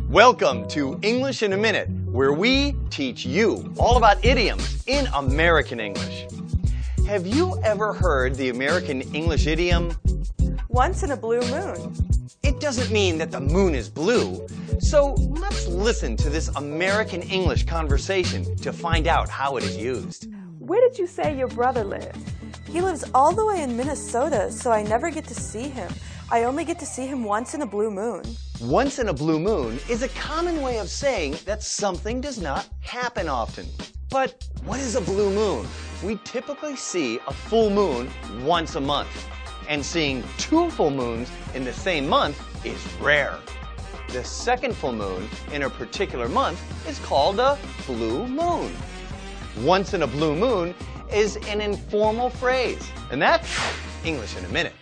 Welcome to English in a Minute, where we teach you all about idioms in American English. Have you ever heard the American English idiom, once in a blue moon? It doesn't mean that the moon is blue. So let's listen to this American English conversation to find out how it is used. Where did you say your brother lives? He lives all the way in Minnesota, so I never get to see him. I only get to see him once in a blue moon. Once in a blue moon is a common way of saying that something does not happen often. But what is a blue moon? We typically see a full moon once a month. And seeing two full moons in the same month is rare. The second full moon in a particular month is called a blue moon. Once in a blue moon is an informal phrase. And that's English in a Minute.